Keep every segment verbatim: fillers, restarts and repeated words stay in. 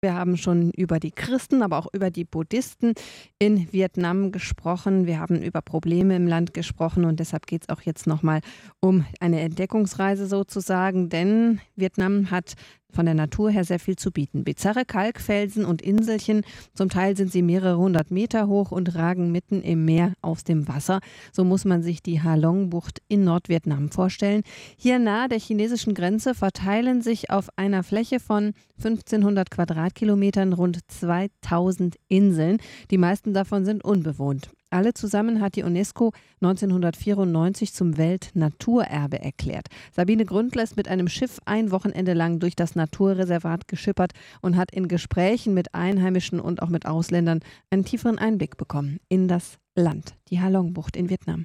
Wir haben schon über die Christen, aber auch über die Buddhisten in Vietnam gesprochen. Wir haben über Probleme im Land gesprochen und deshalb geht es auch jetzt nochmal um eine Entdeckungsreise sozusagen, denn Vietnam hat von der Natur her sehr viel zu bieten. Bizarre Kalkfelsen und Inselchen, zum Teil sind sie mehrere hundert Meter hoch und ragen mitten im Meer aus dem Wasser. So muss man sich die Ha Long-Bucht in Nordvietnam vorstellen. Hier nahe der chinesischen Grenze verteilen sich auf einer Fläche von fünfzehnhundert Quadratkilometern rund zweitausend Inseln. Die meisten davon sind unbewohnt. Alle zusammen hat die UNESCO neunzehnhundertvierundneunzig zum Weltnaturerbe erklärt. Sabine Gründler ist mit einem Schiff ein Wochenende lang durch das Naturreservat geschippert und hat in Gesprächen mit Einheimischen und auch mit Ausländern einen tieferen Einblick bekommen in das Land, die Ha Long-Bucht in Vietnam.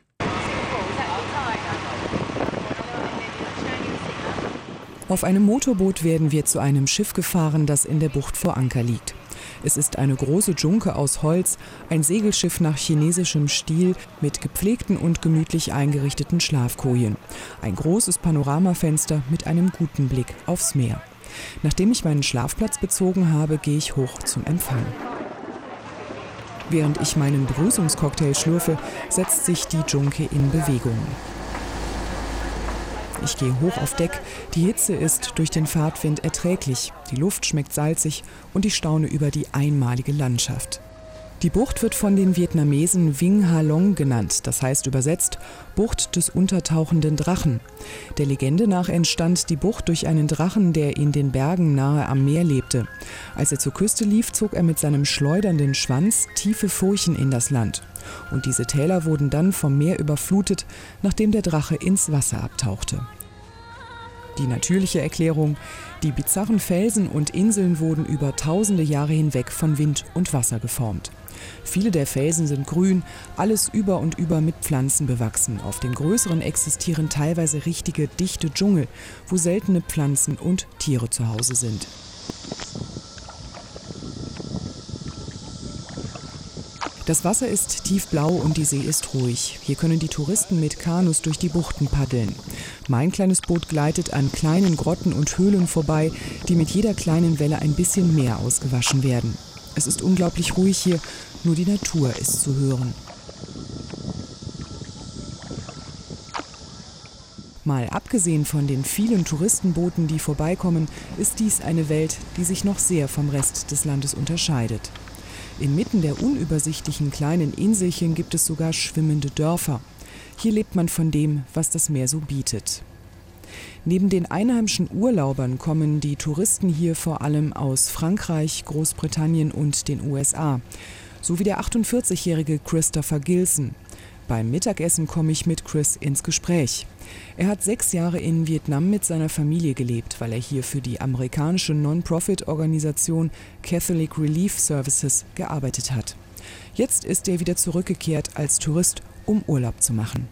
Auf einem Motorboot werden wir zu einem Schiff gefahren, das in der Bucht vor Anker liegt. Es ist eine große Dschunke aus Holz, ein Segelschiff nach chinesischem Stil mit gepflegten und gemütlich eingerichteten Schlafkojen. Ein großes Panoramafenster mit einem guten Blick aufs Meer. Nachdem ich meinen Schlafplatz bezogen habe, gehe ich hoch zum Empfang. Während ich meinen Begrüßungscocktail schlürfe, setzt sich die Dschunke in Bewegung. Ich gehe hoch auf Deck, die Hitze ist durch den Fahrtwind erträglich, die Luft schmeckt salzig und ich staune über die einmalige Landschaft. Die Bucht wird von den Vietnamesen Vinh Ha Long genannt, das heißt übersetzt Bucht des untertauchenden Drachen. Der Legende nach entstand die Bucht durch einen Drachen, der in den Bergen nahe am Meer lebte. Als er zur Küste lief, zog er mit seinem schleudernden Schwanz tiefe Furchen in das Land. Und diese Täler wurden dann vom Meer überflutet, nachdem der Drache ins Wasser abtauchte. Die natürliche Erklärung: Die bizarren Felsen und Inseln wurden über tausende Jahre hinweg von Wind und Wasser geformt. Viele der Felsen sind grün, alles über und über mit Pflanzen bewachsen. Auf den größeren existieren teilweise richtige dichte Dschungel, wo seltene Pflanzen und Tiere zu Hause sind. Das Wasser ist tiefblau und die See ist ruhig. Hier können die Touristen mit Kanus durch die Buchten paddeln. Mein kleines Boot gleitet an kleinen Grotten und Höhlen vorbei, die mit jeder kleinen Welle ein bisschen mehr ausgewaschen werden. Es ist unglaublich ruhig hier, nur die Natur ist zu hören. Mal abgesehen von den vielen Touristenbooten, die vorbeikommen, ist dies eine Welt, die sich noch sehr vom Rest des Landes unterscheidet. Inmitten der unübersichtlichen kleinen Inselchen gibt es sogar schwimmende Dörfer. Hier lebt man von dem, was das Meer so bietet. Neben den einheimischen Urlaubern kommen die Touristen hier vor allem aus Frankreich, Großbritannien und den U S A. So wie der achtundvierzigjährige Christopher Gilson. Beim Mittagessen komme ich mit Chris ins Gespräch. Er hat sechs Jahre in Vietnam mit seiner Familie gelebt, weil er hier für die amerikanische Non-Profit-Organisation Catholic Relief Services gearbeitet hat. Jetzt ist er wieder zurückgekehrt als Tourist, um Urlaub zu machen.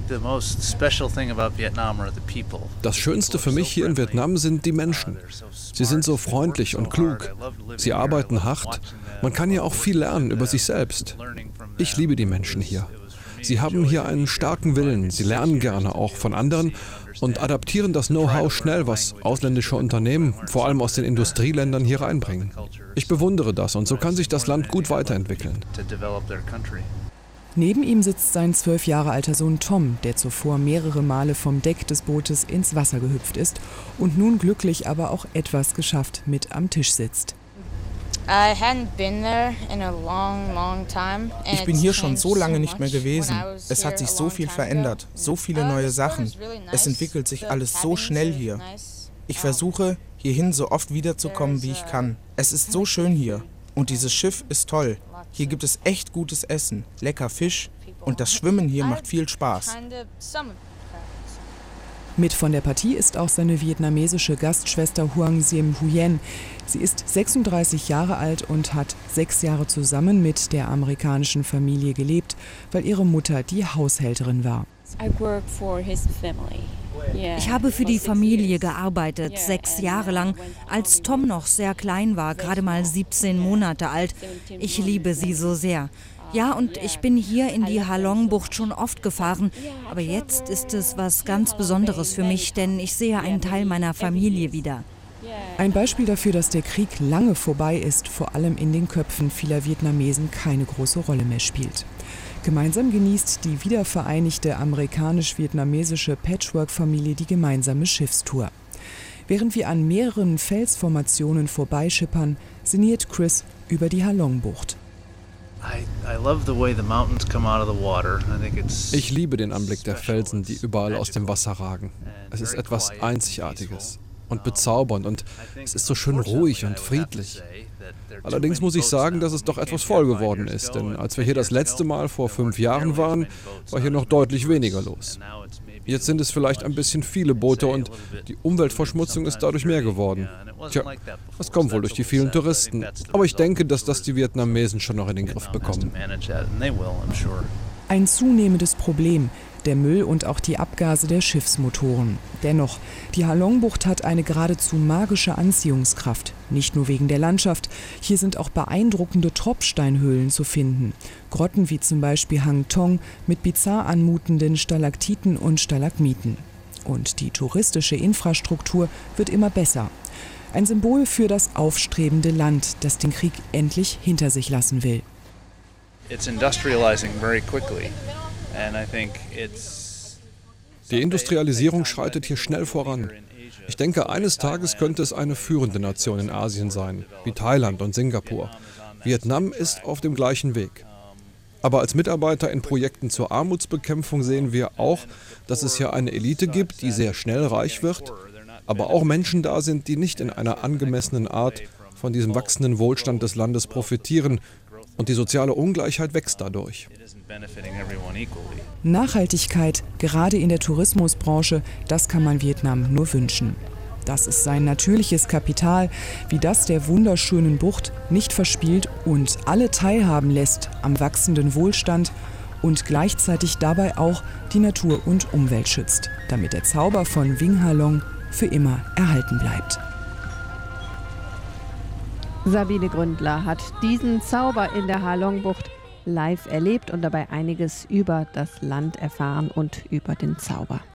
Das Schönste für mich hier in Vietnam sind die Menschen. Sie sind so freundlich und klug. Sie arbeiten hart. Man kann ja auch viel lernen über sich selbst. Ich liebe die Menschen hier. Sie haben hier einen starken Willen, sie lernen gerne auch von anderen und adaptieren das Know-how schnell, was ausländische Unternehmen, vor allem aus den Industrieländern, hier reinbringen. Ich bewundere das und so kann sich das Land gut weiterentwickeln. Neben ihm sitzt sein zwölf Jahre alter Sohn Tom, der zuvor mehrere Male vom Deck des Bootes ins Wasser gehüpft ist und nun glücklich, aber auch etwas geschafft mit am Tisch sitzt. Ich bin hier schon so lange nicht mehr gewesen. Es hat sich so viel verändert, so viele neue Sachen. Es entwickelt sich alles so schnell hier. Ich versuche, hierhin so oft wiederzukommen, wie ich kann. Es ist so schön hier und dieses Schiff ist toll. Hier gibt es echt gutes Essen, lecker Fisch und das Schwimmen hier macht viel Spaß. Mit von der Partie ist auch seine vietnamesische Gastschwester Hoang Diem Huyen. Sie ist sechsunddreißig Jahre alt und hat sechs Jahre zusammen mit der amerikanischen Familie gelebt, weil ihre Mutter die Haushälterin war. Ich habe für die Familie gearbeitet, sechs Jahre lang, als Tom noch sehr klein war, gerade mal siebzehn Monate alt. Ich liebe sie so sehr. Ja, und ich bin hier in die Ha Long-Bucht schon oft gefahren, aber jetzt ist es was ganz Besonderes für mich, denn ich sehe einen Teil meiner Familie wieder. Ein Beispiel dafür, dass der Krieg lange vorbei ist, vor allem in den Köpfen vieler Vietnamesen keine große Rolle mehr spielt. Gemeinsam genießt die wiedervereinigte amerikanisch-vietnamesische Patchwork-Familie die gemeinsame Schiffstour. Während wir an mehreren Felsformationen vorbeischippern, sinniert Chris über die Halong-Bucht. Ich liebe den Anblick der Felsen, die überall aus dem Wasser ragen. Es ist etwas Einzigartiges und bezaubernd und es ist so schön ruhig und friedlich. Allerdings muss ich sagen, dass es doch etwas voll geworden ist, denn als wir hier das letzte Mal vor fünf Jahren waren, war hier noch deutlich weniger los. Jetzt sind es vielleicht ein bisschen viele Boote und die Umweltverschmutzung ist dadurch mehr geworden. Tja, das kommt wohl durch die vielen Touristen, aber ich denke, dass das die Vietnamesen schon noch in den Griff bekommen. Ein zunehmendes Problem, der Müll und auch die Abgase der Schiffsmotoren. Dennoch, die Halong-Bucht hat eine geradezu magische Anziehungskraft. Nicht nur wegen der Landschaft, hier sind auch beeindruckende Tropfsteinhöhlen zu finden. Grotten wie zum Beispiel Hang Thong mit bizarr anmutenden Stalaktiten und Stalagmiten. Und die touristische Infrastruktur wird immer besser. Ein Symbol für das aufstrebende Land, das den Krieg endlich hinter sich lassen will. It's industrializing very quickly. And I think it's Die Industrialisierung schreitet hier schnell voran. Ich denke, eines Tages könnte es eine führende Nation in Asien sein, wie Thailand und Singapur. Vietnam ist auf dem gleichen Weg. Aber als Mitarbeiter in Projekten zur Armutsbekämpfung sehen wir auch, dass es hier eine Elite gibt, die sehr schnell reich wird, aber auch Menschen da sind, die nicht in einer angemessenen Art von diesem wachsenden Wohlstand des Landes profitieren. Und die soziale Ungleichheit wächst dadurch. Nachhaltigkeit, gerade in der Tourismusbranche, das kann man Vietnam nur wünschen. Dass es sein natürliches Kapital, wie das der wunderschönen Bucht, nicht verspielt und alle teilhaben lässt am wachsenden Wohlstand und gleichzeitig dabei auch die Natur und Umwelt schützt, damit der Zauber von Vinh Ha Long für immer erhalten bleibt. Sabine Gründler hat diesen Zauber in der Halong-Bucht live erlebt und dabei einiges über das Land erfahren und über den Zauber.